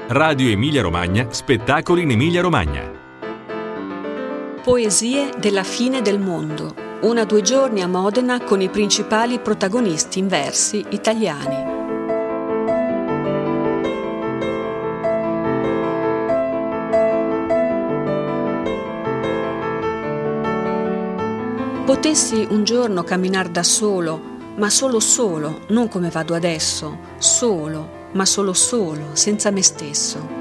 Radio Emilia Romagna, spettacoli in Emilia Romagna. Poesie della fine del mondo. 1 a 2 giorni a Modena con i principali protagonisti in versi italiani. Potessi un giorno camminar da solo, ma solo, non come vado adesso, solo, ma solo, senza me stesso.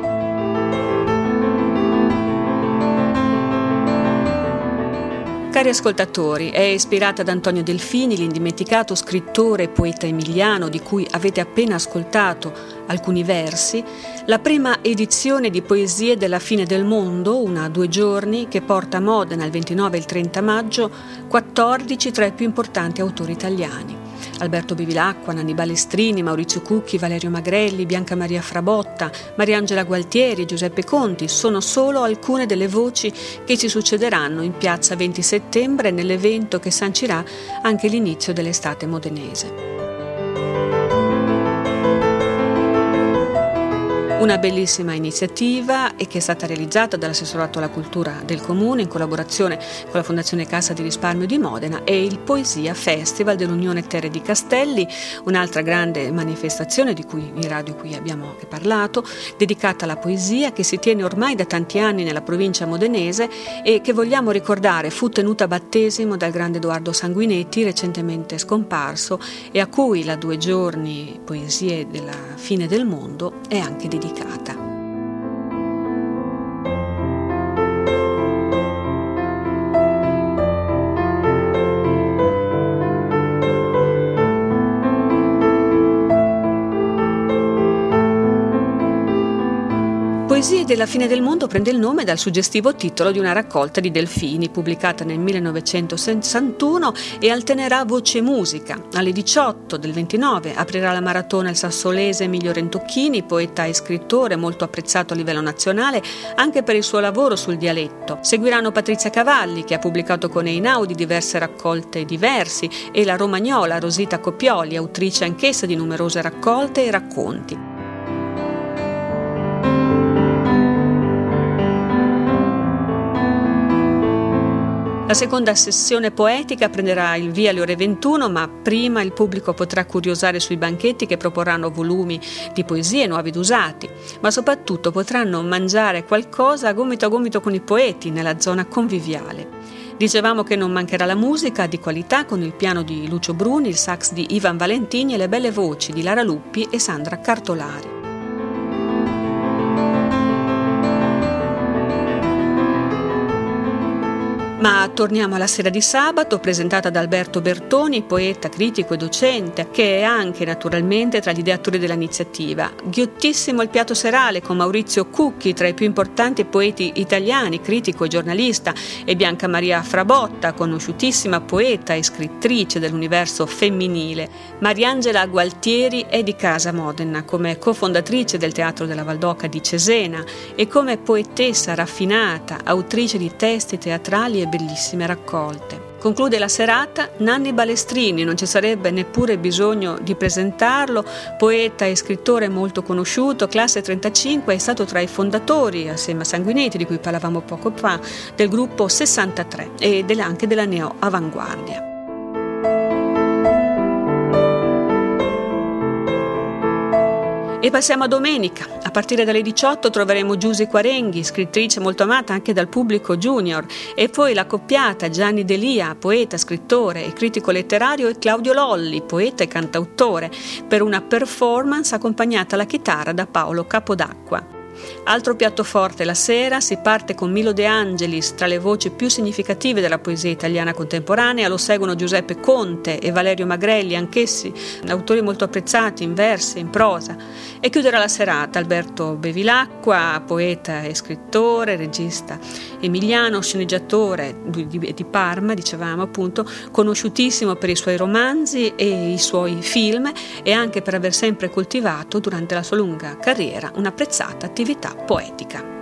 Cari ascoltatori, è ispirata ad Antonio Delfini, l'indimenticato scrittore e poeta emiliano di cui avete appena ascoltato alcuni versi, la prima edizione di Poesie della fine del mondo, 1 a 2 giorni, che porta a Modena il 29 e il 30 maggio 14 tra i più importanti autori italiani. Alberto Bevilacqua, Nanni Balestrini, Maurizio Cucchi, Valerio Magrelli, Bianca Maria Frabotta, Mariangela Gualtieri e Giuseppe Conti sono solo alcune delle voci che ci succederanno in piazza 20 settembre nell'evento che sancirà anche l'inizio dell'estate modenese. Una bellissima iniziativa e che è stata realizzata dall'assessorato alla cultura del Comune in collaborazione con la Fondazione Cassa di Risparmio di Modena e il Poesia Festival dell'Unione Terre di Castelli, un'altra grande manifestazione di cui in radio qui abbiamo anche parlato, dedicata alla poesia che si tiene ormai da tanti anni nella provincia modenese e che vogliamo ricordare fu tenuta a battesimo dal grande Edoardo Sanguinetti, recentemente scomparso, e a cui la 2 giorni Poesie della fine del mondo è anche dedicata. Poesie della fine del mondo prende il nome dal suggestivo titolo di una raccolta di Delfini pubblicata nel 1961 e alternerà voce e musica. Alle 18 del 29 aprirà la maratona il sassolese Emilio Rentocchini, poeta e scrittore molto apprezzato a livello nazionale anche per il suo lavoro sul dialetto. Seguiranno Patrizia Cavalli, che ha pubblicato con Einaudi diverse raccolte di versi, e la romagnola Rosita Copioli, autrice anch'essa di numerose raccolte e racconti. La seconda sessione poetica prenderà il via alle ore 21, ma prima il pubblico potrà curiosare sui banchetti che proporranno volumi di poesie nuovi ed usati, ma soprattutto potranno mangiare qualcosa a gomito con i poeti nella zona conviviale. Dicevamo che non mancherà la musica di qualità con il piano di Lucio Bruni, il sax di Ivan Valentini e le belle voci di Lara Luppi e Sandra Cartolari. Ma torniamo alla sera di sabato, presentata da Alberto Bertoni, poeta, critico e docente, che è anche naturalmente tra gli ideatori dell'iniziativa. Ghiottissimo il piatto serale con Maurizio Cucchi, tra i più importanti poeti italiani, critico e giornalista, e Bianca Maria Frabotta, conosciutissima poeta e scrittrice dell'universo femminile. Mariangela Gualtieri è di casa Modena, come cofondatrice del Teatro della Valdoca di Cesena e come poetessa raffinata, autrice di testi teatrali e bellissime raccolte. Conclude la serata Nanni Balestrini, non ci sarebbe neppure bisogno di presentarlo, poeta e scrittore molto conosciuto, classe 35, è stato tra i fondatori, assieme a Sanguinetti, di cui parlavamo poco fa, del gruppo 63 e anche della neo-avanguardia. E passiamo a domenica. A partire dalle 18 troveremo Giusy Quarenghi, scrittrice molto amata anche dal pubblico junior, e poi la coppiata Gianni Delia, poeta, scrittore e critico letterario, e Claudio Lolli, poeta e cantautore, per una performance accompagnata alla chitarra da Paolo Capodacqua. Altro piatto forte la sera, si parte con Milo De Angelis, tra le voci più significative della poesia italiana contemporanea, lo seguono Giuseppe Conte e Valerio Magrelli, anch'essi autori molto apprezzati in versi e in prosa, e chiuderà la serata Alberto Bevilacqua, poeta e scrittore, regista emiliano, sceneggiatore di Parma, dicevamo appunto, conosciutissimo per i suoi romanzi e i suoi film e anche per aver sempre coltivato durante la sua lunga carriera un'apprezzata attività poetica.